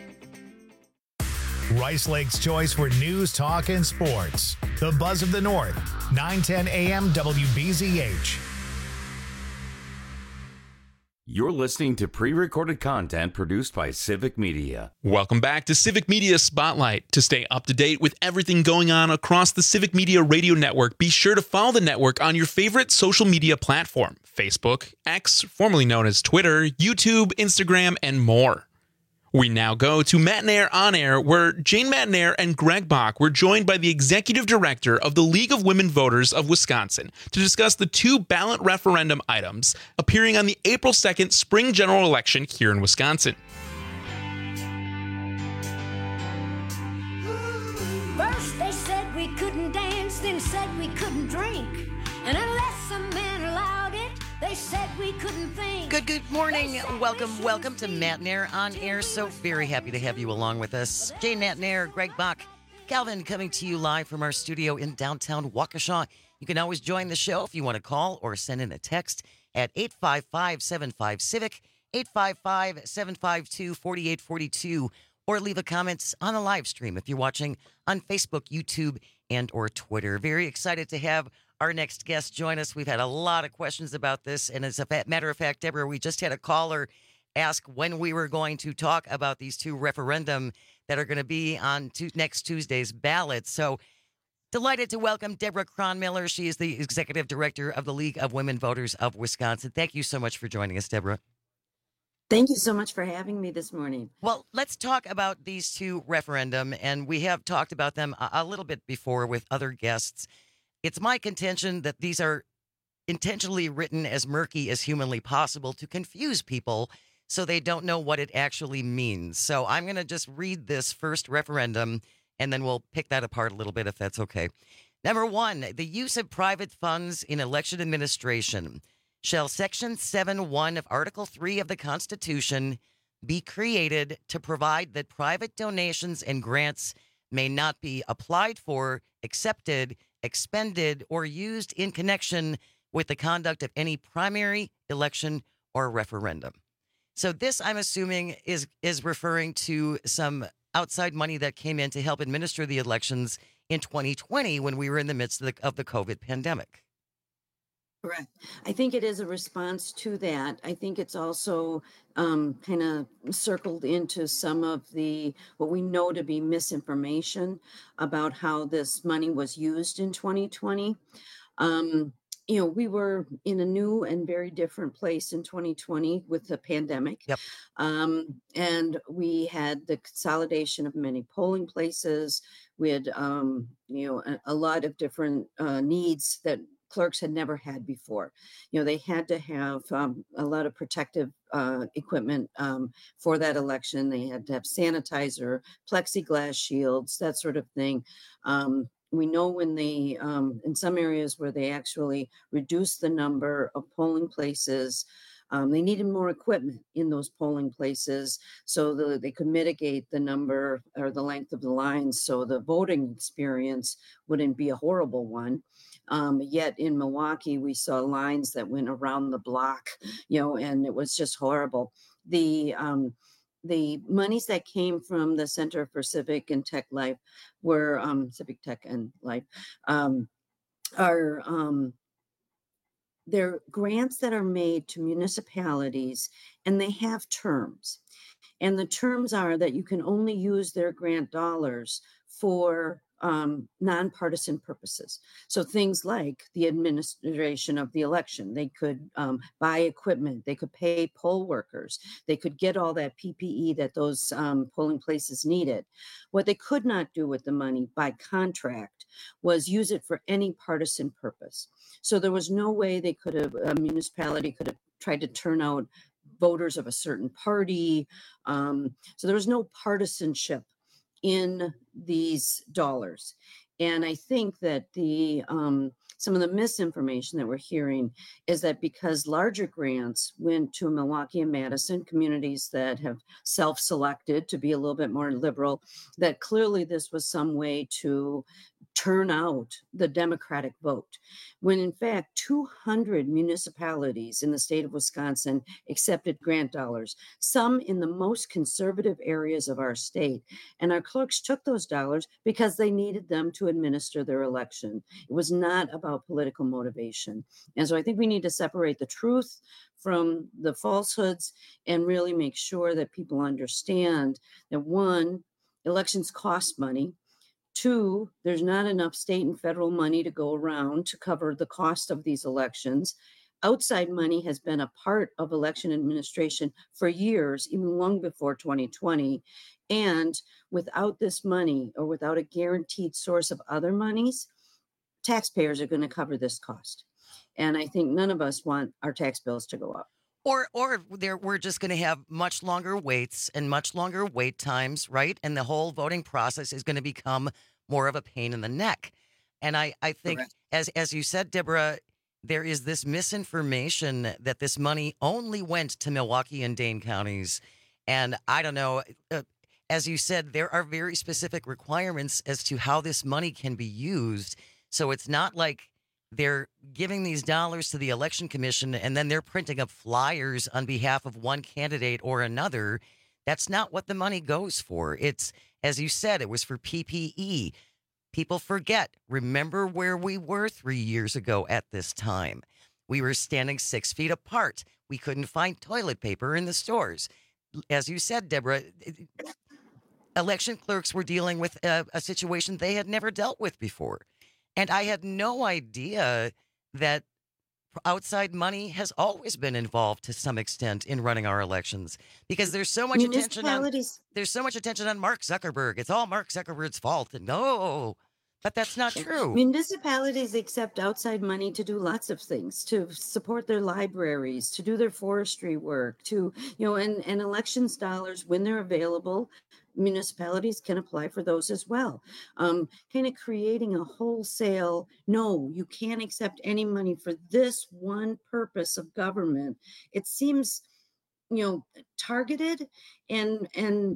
Rice Lake's choice for news, talk, and sports. The Buzz of the North, 910 AM WBZH. You're listening to pre-recorded content produced by Civic Media. Welcome back to Civic Media Spotlight. To stay up to date with everything going on across the Civic Media Radio Network, be sure to follow the network on your favorite social media platform: Facebook, X, formerly known as Twitter, YouTube, Instagram, and more. We now go to Matnair On Air, where Jane Matnair and Greg Bach were joined by the executive director of the League of Women Voters of Wisconsin to discuss the two ballot referendum items appearing on the April 2nd spring general election here in Wisconsin. First they said we couldn't dance, then said we couldn't drink. And unless a man allowed it, they said we couldn't think. Good morning. Welcome to Matnair On Air. So very happy to have you along with us. Jane Matnair, Greg Bach, Calvin coming to you live from our studio in downtown Waukesha. You can always join the show if you want to call or send in a text at 855-75-CIVIC, 855-752-4842, or leave a comment on the live stream if you're watching on Facebook, YouTube, and or Twitter. Very excited to have our next guest join us. We've had a lot of questions about this, and as a matter of fact, Deborah, we just had a caller ask when we were going to talk about these two referendum that are going to be on next Tuesday's ballot. So delighted to welcome Deborah Cronmiller. She is the executive director of the League of Women Voters of Wisconsin. Thank you so much for joining us, Deborah. Thank you so much for having me this morning. Well, let's talk about these two referendum, and we have talked about them a little bit before with other guests. It's my contention that these are intentionally written as murky as humanly possible to confuse people so they don't know what it actually means. So I'm going to just read this first referendum, and then we'll pick that apart a little bit if that's okay. Number 1, the use of private funds in election administration. Shall Section 7.1 of Article 3 of the Constitution be created to provide that private donations and grants may not be applied for, accepted, expended, or used in connection with the conduct of any primary, election, or referendum. So this, I'm assuming, is referring to some outside money that came in to help administer the elections in 2020 when we were in the midst of the COVID pandemic. Correct. I think it is a response to that. I think it's also kind of circled into some of what we know to be misinformation about how this money was used in 2020. We were in a new and very different place in 2020 with the pandemic. Yep. And we had the consolidation of many polling places. We had, a lot of different needs that clerks had never had before. They had to have a lot of protective equipment for that election. They had to have sanitizer, plexiglass shields, that sort of thing. We know when they, in some areas where they actually reduced the number of polling places, they needed more equipment in those polling places so that they could mitigate the number or the length of the lines so the voting experience wouldn't be a horrible one. Yet in Milwaukee, we saw lines that went around the block, and it was just horrible. The monies that came from the Center for Civic and Tech Life were Civic Tech and Life are they're grants that are made to municipalities, and they have terms. And the terms are that you can only use their grant dollars for nonpartisan purposes. So things like the administration of the election, they could buy equipment, they could pay poll workers, they could get all that PPE that those polling places needed. What they could not do with the money by contract was use it for any partisan purpose. So there was no way a municipality could have tried to turn out voters of a certain party. So there was no partisanship in these dollars. And I think that some of the misinformation that we're hearing is that because larger grants went to Milwaukee and Madison, communities that have self-selected to be a little bit more liberal, that clearly this was some way to turn out the Democratic vote, when in fact 200 municipalities in the state of Wisconsin accepted grant dollars, some in the most conservative areas of our state. And our clerks took those dollars because they needed them to administer their election. It was not about political motivation. And so I think we need to separate the truth from the falsehoods and really make sure that people understand that, one, elections cost money. Two, there's not enough state and federal money to go around to cover the cost of these elections. Outside money has been a part of election administration for years, even long before 2020. And without this money, or without a guaranteed source of other monies, taxpayers are going to cover this cost. And I think none of us want our tax bills to go up. Or we're just going to have much longer waits and much longer wait times, right? And the whole voting process is going to become more of a pain in the neck. And I think, as you said, Deborah, there is this misinformation that this money only went to Milwaukee and Dane counties. And I don't know, as you said, there are very specific requirements as to how this money can be used. So it's not like they're giving these dollars to the election commission and then they're printing up flyers on behalf of one candidate or another. That's not what the money goes for. It's, as you said, it was for PPE. People forget. Remember where we were 3 years ago at this time. We were standing 6 feet apart. We couldn't find toilet paper in the stores. As you said, Deborah, election clerks were dealing with a situation they had never dealt with before. And I had no idea that outside money has always been involved to some extent in running our elections, because there's so much attention on Mark Zuckerberg. It's all Mark Zuckerberg's fault. And no, but that's not true. Municipalities accept outside money to do lots of things, to support their libraries, to do their forestry work, to, and elections dollars, when they're available, municipalities can apply for those as well. Kind of creating a wholesale, no, you can't accept any money for this one purpose of government. It seems, targeted and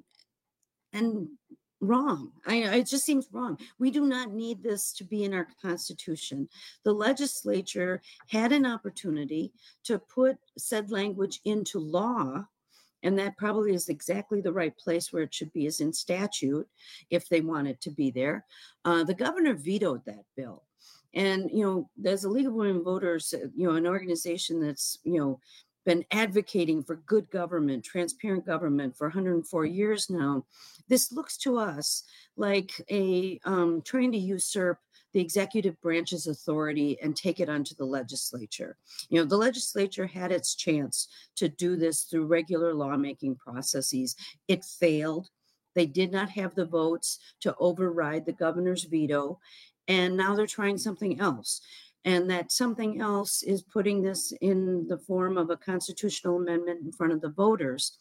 wrong. It just seems wrong. We do not need this to be in our Constitution. The legislature had an opportunity to put said language into law. And that probably is exactly the right place where it should be, is in statute, if they want it to be there. The governor vetoed that bill. And, there's a League of Women Voters, an organization that's, been advocating for good government, transparent government for 104 years now. This looks to us like a trying to usurp the executive branch's authority and take it onto the legislature. The legislature had its chance to do this through regular lawmaking processes. It failed. They did not have the votes to override the governor's veto. And now they're trying something else. And that something else is putting this in the form of a constitutional amendment in front of the voters.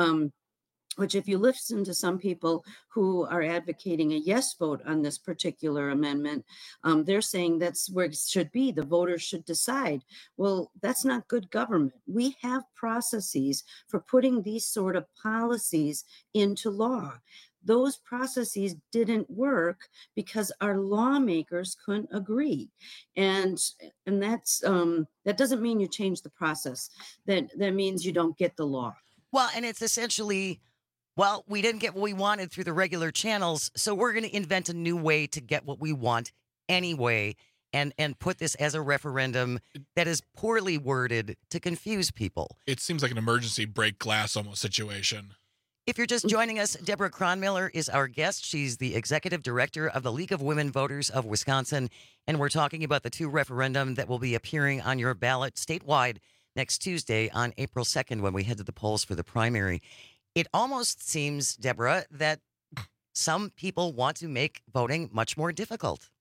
Which, if you listen to some people who are advocating a yes vote on this particular amendment, they're saying that's where it should be. The voters should decide. Well, that's not good government. We have processes for putting these sort of policies into law. Those processes didn't work because our lawmakers couldn't agree. And that's that doesn't mean you change the process. That means you don't get the law. Well, and it's essentially, well, we didn't get what we wanted through the regular channels, so we're going to invent a new way to get what we want anyway, and put this as a referendum that is poorly worded to confuse people. It seems like an emergency break glass almost situation. If you're just joining us, Deborah Kronmiller is our guest. She's the executive director of the League of Women Voters of Wisconsin, and we're talking about the two referendum that will be appearing on your ballot statewide next Tuesday on April 2nd when we head to the polls for the primary. It almost seems, Deborah, that some people want to make voting much more difficult.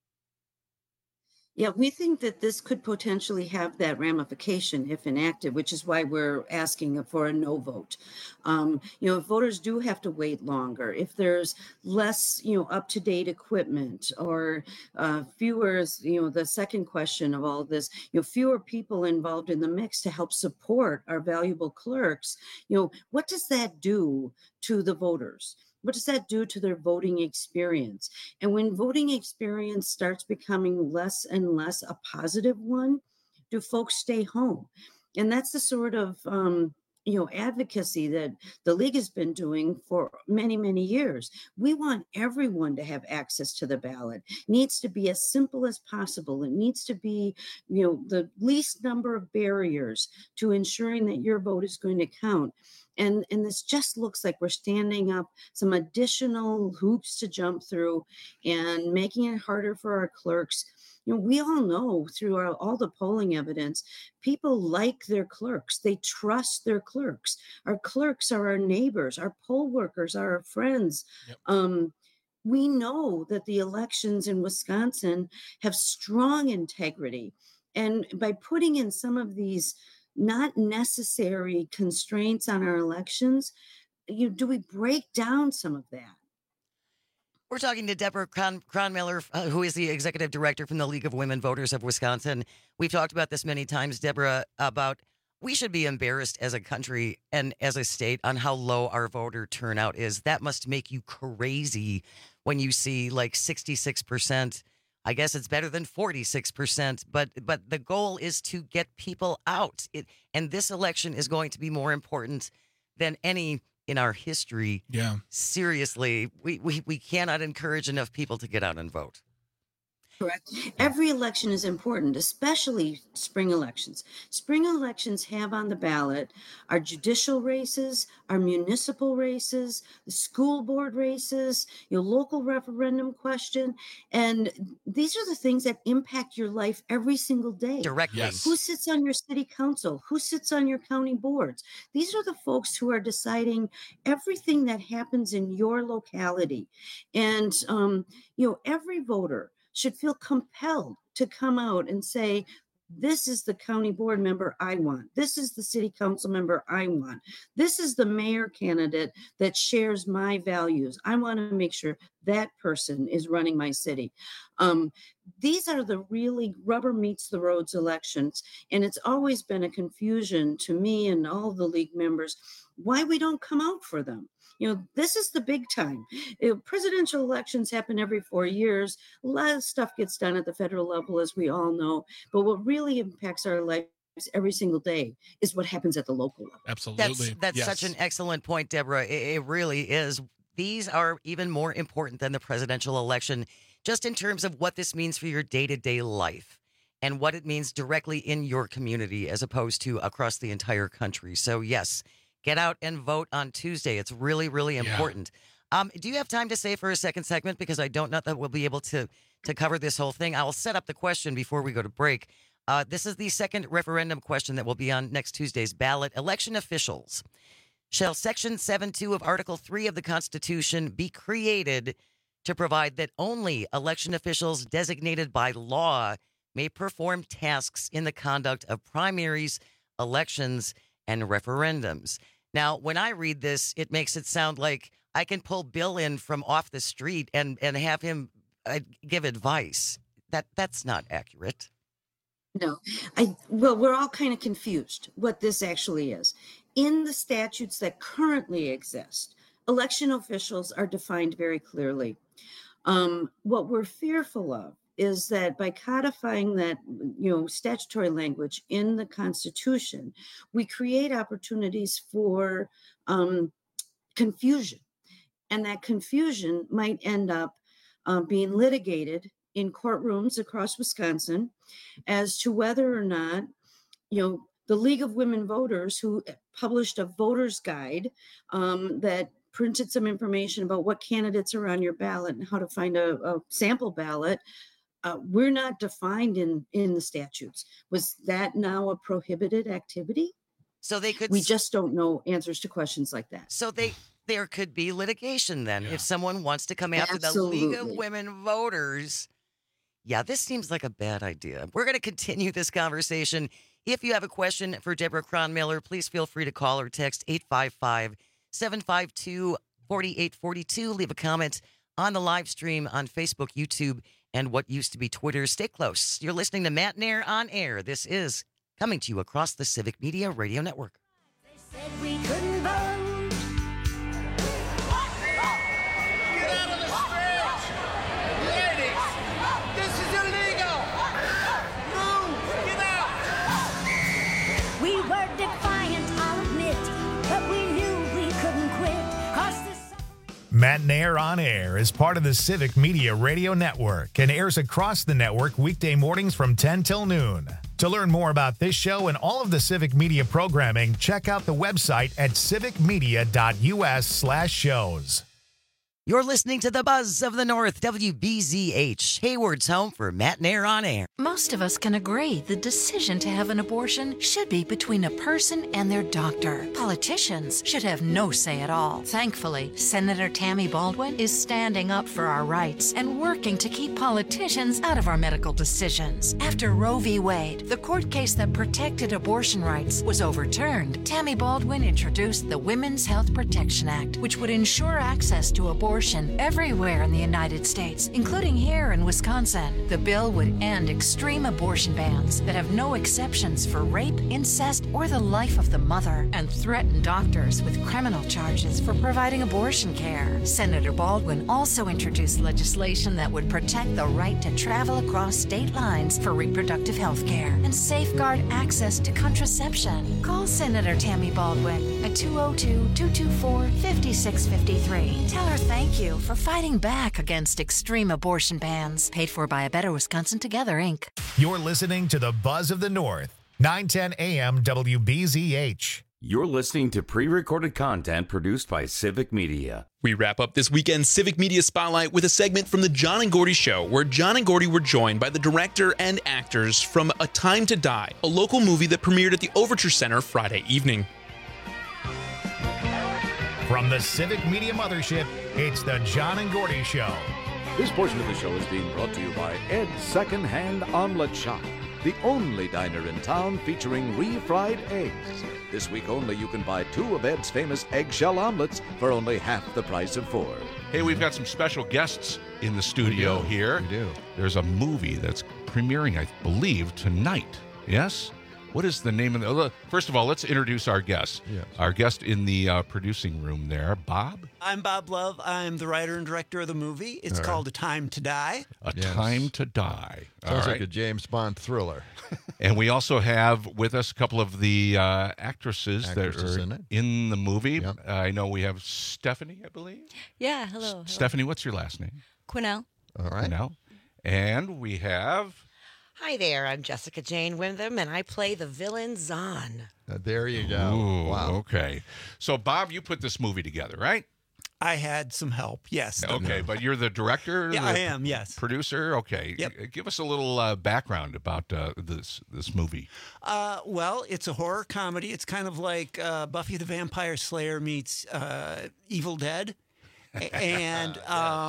Yeah, we think that this could potentially have that ramification if enacted, which is why we're asking for a no vote. If voters do have to wait longer, if there's less, up-to-date equipment, or fewer, the second question of all this, fewer people involved in the mix to help support our valuable clerks, what does that do to the voters? what does that do to their voting experience? And when voting experience starts becoming less and less a positive one, do folks stay home? And that's the sort of advocacy that the league has been doing for many, many years. We want everyone to have access to the ballot. It needs to be as simple as possible. It needs to be, the least number of barriers to ensuring that your vote is going to count. And this just looks like we're standing up some additional hoops to jump through and making it harder for our clerks. We all know through all the polling evidence, people like their clerks. They trust their clerks. Our clerks are our neighbors. Our poll workers are our friends. Yep. We know that the elections in Wisconsin have strong integrity. And by putting in some of these not necessary constraints on our elections, do we break down some of that? We're talking to Deborah Cronmiller, who is the executive director from the League of Women Voters of Wisconsin. We've talked about this many times, Deborah, about we should be embarrassed as a country and as a state on how low our voter turnout is. That must make you crazy when you see like 66%. I guess it's better than 46%, but the goal is to get people out. And this election is going to be more important than any in our history. Yeah. Seriously, we cannot encourage enough people to get out and vote. Correct. Every election is important, especially spring elections. Spring elections have on the ballot our judicial races, our municipal races, the school board races, your local referendum question. And these are the things that impact your life every single day. Directly. Yes. Who sits on your city council? Who sits on your county boards? These are the folks who are deciding everything that happens in your locality. And, every voter should feel compelled to come out and say, this is the county board member I want. This is the city council member I want. This is the mayor candidate that shares my values. I want to make sure that person is running my city. These are the really rubber meets the roads elections. And it's always been a confusion to me and all the league members why we don't come out for them. This is the big time. Presidential elections happen every 4 years. A lot of stuff gets done at the federal level, as we all know. But what really impacts our lives every single day is what happens at the local level. Absolutely. That's yes. such an excellent point, Deborah. It really is. These are even more important than the presidential election, just in terms of what this means for your day-to-day life and what it means directly in your community as opposed to across the entire country. So, yes, get out and vote on Tuesday. It's really, really important. Yeah. Do you have time to say for a second segment? Because I don't know that we'll be able to cover this whole thing. I'll set up the question before we go to break. This is the second referendum question that will be on next Tuesday's ballot. Election officials. Shall Section 7.2 of Article 3 of the Constitution be created to provide that only election officials designated by law may perform tasks in the conduct of primaries, elections, and referendums? Now, when I read this, it makes it sound like I can pull Bill in from off the street and have him give advice. That's not accurate. No, we're all kind of confused what this actually is. In the statutes that currently exist, election officials are defined very clearly. What we're fearful of is that by codifying that, statutory language in the Constitution, we create opportunities for confusion. And that confusion might end up being litigated in courtrooms across Wisconsin as to whether or not, the League of Women Voters, who published a voter's guide that printed some information about what candidates are on your ballot and how to find a sample ballot, we're not defined in the statutes. Was that now a prohibited activity? So they could. We just don't know answers to questions like that. So there could be litigation then if someone wants to come after Absolutely. the League of Women Voters. Yeah, this seems like a bad idea. We're going to continue this conversation. If you have a question for Deborah Cronmiller, please feel free to call or text 855-752-4842. Leave a comment on the live stream on Facebook, YouTube, and what used to be Twitter. Stay close. You're listening to Matt Nair on Air. This is coming to you across the Civic Media Radio Network. They said we couldn't vote. Mattinaire on Air is part of the Civic Media Radio Network and airs across the network weekday mornings from 10 till noon. To learn more about this show and all of the Civic Media programming, check out the website at civicmedia.us/shows. You're listening to the Buzz of the North, WBZH, Hayward's home for Mattinaire on Air. Most of us can agree the decision to have an abortion should be between a person and their doctor. Politicians should have no say at all. Thankfully, Senator Tammy Baldwin is standing up for our rights and working to keep politicians out of our medical decisions. After Roe v. Wade, the court case that protected abortion rights, was overturned, Tammy Baldwin introduced the Women's Health Protection Act, which would ensure access to abortion everywhere in the United States, including here in Wisconsin. The bill would end extreme abortion bans that have no exceptions for rape, incest, or the life of the mother, and threaten doctors with criminal charges for providing abortion care. Senator Baldwin also introduced legislation that would protect the right to travel across state lines for reproductive health care and safeguard access to contraception. Call Senator Tammy Baldwin at 202-224-5653. Tell her thank you for fighting back against extreme abortion bans. Paid for by A Better Wisconsin Together, Inc. You're listening to the Buzz of the North, 910 AM WBZH. You're listening to pre-recorded content produced by Civic Media. We wrap up this weekend's Civic Media Spotlight with a segment from the John and Gordy Show, where John and Gordy were joined by the director and actors from A Time to Die, a local movie that premiered at the Overture Center Friday evening. From the Civic Media Mothership, it's the John and Gordy Show. This portion of the show is being brought to you by Ed's Secondhand Omelet Shop, the only diner in town featuring refried eggs. This week only, you can buy 2 of Ed's famous eggshell omelets for only half the price of 4. Hey, we've got some special guests in the studio here. We do. There's a movie that's premiering, I believe, tonight. Yes? What is the name of the... First of all, let's introduce our guest. Yes. Our guest in the producing room there, Bob. I'm Bob Love. I'm the writer and director of the movie. It's called A Time to Die. A Time to Die. Sounds like a James Bond thriller. And we also have with us a couple of the actresses that are in the movie. Yep. I know we have Stephanie, I believe. Yeah, hello. Stephanie, what's your last name? Quinnell. All right. Quinnell. And we have... Hi there, I'm Jessica Jane Windham, and I play the villain Zahn. There you go. Ooh, wow. Okay. So, Bob, you put this movie together, right? I had some help, yes. Okay, but you're the director? Yeah, I am, yes. Producer? Okay. Yep. Give us a little background about this movie. Well, it's a horror comedy. It's kind of like Buffy the Vampire Slayer meets Evil Dead. And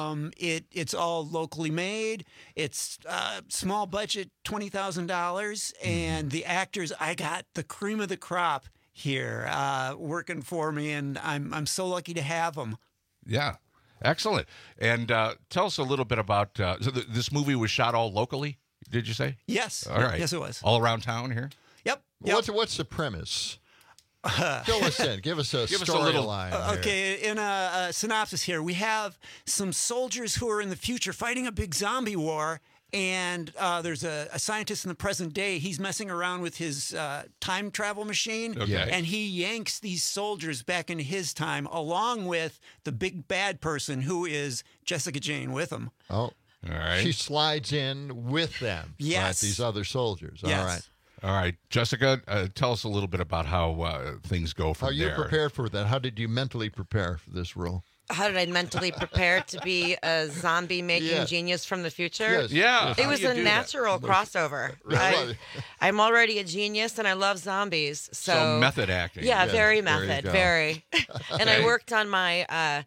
it's all locally made. It's small budget, $20,000, and the actors, I got the cream of the crop here working for me, and I'm so lucky to have them. Yeah, excellent. And tell us a little bit about so this movie was shot all locally. Did you say? Yes. All right. Yes, it was. All around town here. Yep. What's the premise? Fill us in. Give us a storyline. Okay, in a synopsis here, we have some soldiers who are in the future fighting a big zombie war, and there's a scientist in the present day. He's messing around with his time travel machine, and he yanks these soldiers back into his time, along with the big bad person who is Jessica Jane Witham. Oh, all right. She slides in with them. Yes. Right, these other soldiers. Yes. All right. All right, Jessica, tell us a little bit about how things go from there. How you prepared for that? How did you mentally prepare for this role? How did I mentally prepare to be a zombie-making genius from the future? Yes. Yeah. It was a natural crossover. Really? I'm already a genius, and I love zombies. So method acting. Yeah, Yes, very there you method, go. very. And Okay. I worked on my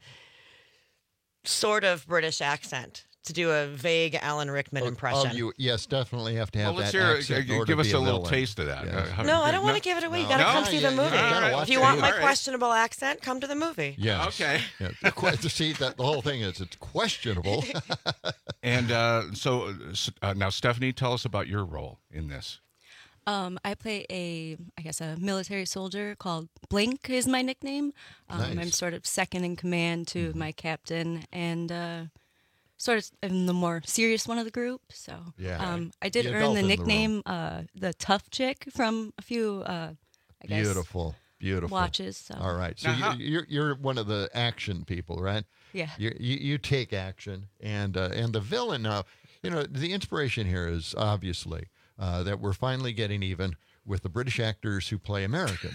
sort of British accent to do a vague Alan Rickman impression. Oh, you definitely have to have Well, let's that hear. accent in order Give to us be a little villain. taste of that. Yes. No, I don't want to give it away. You got to come see the movie. If you want my questionable accent, come to the movie. Yes. Okay. Yeah. To see that the whole thing is it's questionable. And so now, Stephanie, tell us about your role in this. I play a military soldier called Blink is my nickname. Nice. I'm sort of second in command to my captain and sort of I'm the more serious one of the group. So I did The earn adult the in the nickname the tough chick from a few, I guess. Beautiful. Beautiful. watches. So. All right. So you're one of the action people, right? Yeah. You take action, and the villain now. The inspiration here is obviously that we're finally getting even with the British actors who play Americans.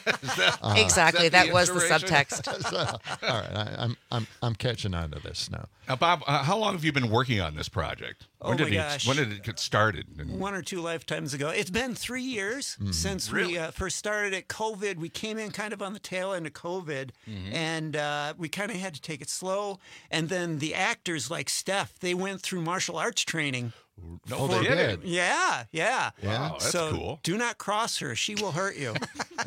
Exactly. That was the subtext. All right, I'm catching on to this now. Now, Bob, how long have you been working on this project? When did it get started? 1 or 2 lifetimes ago. It's been 3 years since we first started at COVID. We came in kind of on the tail end of COVID, and we kind of had to take it slow. And then the actors like Steph, they went through martial arts training. No, they did. Yeah. Wow, that's so cool. Do not cross her. She will hurt you.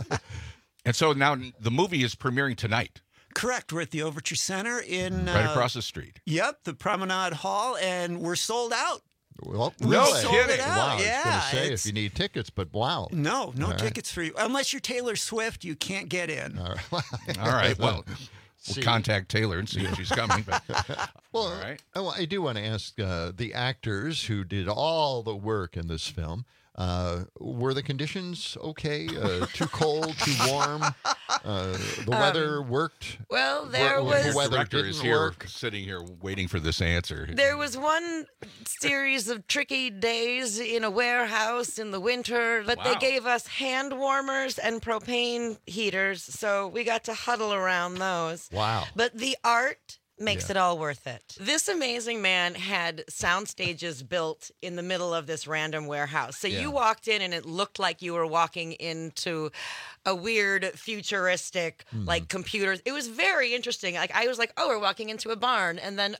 And so now the movie is premiering tonight. Correct. We're at the Overture Center right across the street. Yep, the Promenade Hall, and we're sold out. Well, no kidding. Wow, Yeah, I was going to say if you need tickets, but wow. No All right. tickets for you. Unless you're Taylor Swift, you can't get in. All right. Well, See. we'll contact Taylor and see if she's coming. But, well, all right. I do want to ask the actors who did all the work in this film. Were the conditions okay? Too cold, too warm? The weather worked? Well, there was... The weather director is didn't here, work. sitting here waiting for this answer. There was one series of tricky days in a warehouse in the winter, but they gave us hand warmers and propane heaters, so we got to huddle around those. Wow. But the art makes it all worth it. This amazing man had sound stages built in the middle of this random warehouse. So you walked in and it looked like you were walking into a weird futuristic like computers. It was very interesting. Like I was like, oh, we're walking into a barn, and then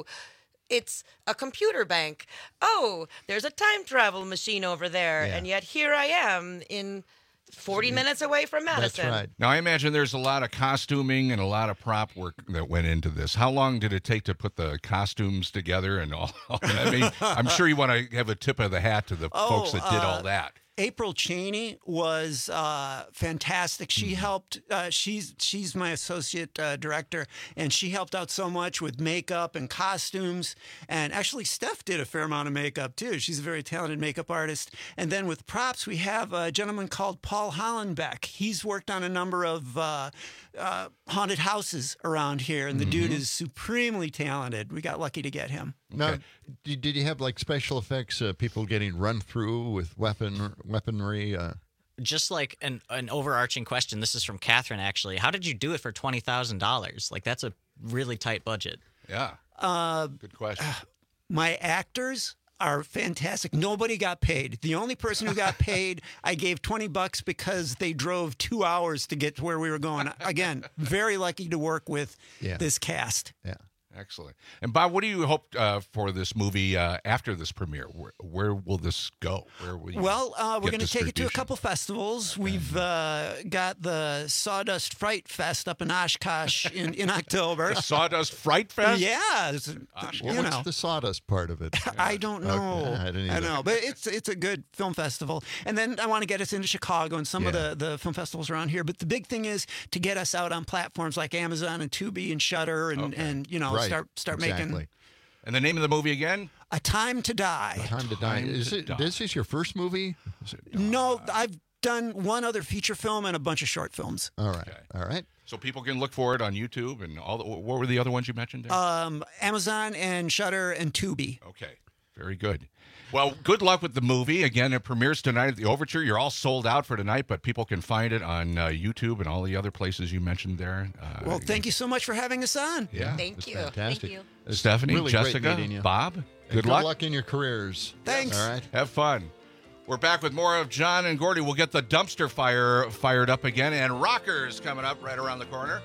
it's a computer bank. Oh, there's a time travel machine over there, and yet here I am in 40 minutes away from Madison. That's right. Now, I imagine there's a lot of costuming and a lot of prop work that went into this. How long did it take to put the costumes together and all that? I mean, I'm sure you want to have a tip of the hat to the folks that did all that. April Cheney was fantastic. She helped. She's my associate director, and she helped out so much with makeup and costumes. And actually, Steph did a fair amount of makeup too. She's a very talented makeup artist. And then with props, we have a gentleman called Paul Hollenbeck. He's worked on a number of haunted houses around here, and the dude is supremely talented. We got lucky to get him. Now, did you have like special effects, people getting run through with weaponry? Just like an overarching question. This is from Catherine, actually. How did you do it for $20,000? Like, that's a really tight budget. Yeah. Good question. My actors are fantastic. Nobody got paid. The only person who got paid, I gave $20 because they drove 2 hours to get to where we were going. Again, very lucky to work with this cast. Yeah. Excellent. And Bob, what do you hope for this movie after this premiere? Where will this go? Where will you we're going to take it to a couple festivals. We've got the Sawdust Fright Fest up in Oshkosh in October. The Sawdust Fright Fest? Yeah. What's the sawdust part of it? I don't know. Okay. I didn't either. know, but it's a good film festival. And then I want to get us into Chicago and some of the film festivals around here. But the big thing is to get us out on platforms like Amazon and Tubi and Shudder and you know. Right. Start exactly. making. And the name of the movie again? A Time to Die. A Time to Die. This is your first movie? No, I've done one other feature film and a bunch of short films. All right. Okay. All right. So people can look for it on YouTube and all. What were the other ones you mentioned there? Amazon and Shudder and Tubi. Okay. Very good. Well, good luck with the movie. Again, it premieres tonight at the Overture. You're all sold out for tonight, but people can find it on YouTube and all the other places you mentioned there. Well, thank you so much for having us on. Yeah. Thank you. Fantastic. Thank you. Stephanie, really Jessica, great meeting you. Bob, Good luck. luck in your careers. Thanks. All right. Have fun. We're back with more of John and Gordy. We'll get the dumpster fire fired up again, and Rockers coming up right around the corner.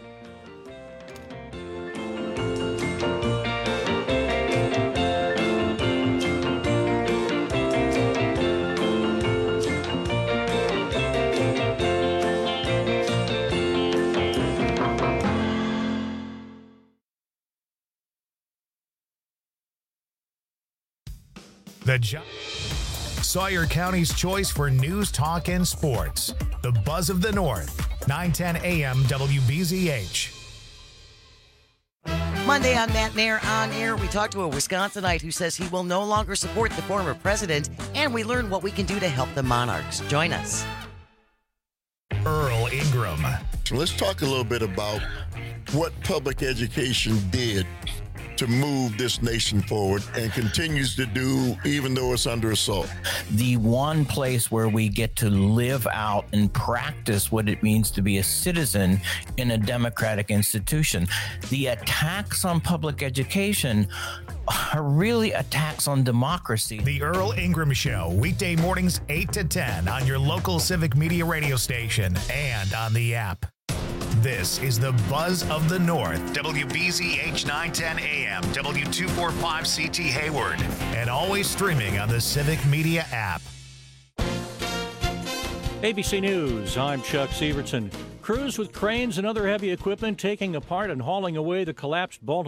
Sawyer County's choice for news, talk, and sports. The Buzz of the North, 910 AM WBZH. Monday on Matt Nair On Air, we talked to a Wisconsinite who says he will no longer support the former president, and we learn what we can do to help the Monarchs. Join us. Earl Earl Ingram. So let's talk a little bit about what public education did to move this nation forward and continues to do even though it's under assault. The one place where we get to live out and practice what it means to be a citizen in a democratic institution. The attacks on public education are really attacks on democracy. The Earl Ingram Show, weekday mornings 8 to 10 on your local Civic Media radio station and on the app. This is the Buzz of the North, WBZH 910 AM, W245CT Hayward, and always streaming on the Civic Media app. ABC News, I'm Chuck Severson. Crews with cranes and other heavy equipment taking apart and hauling away the collapsed Baltimore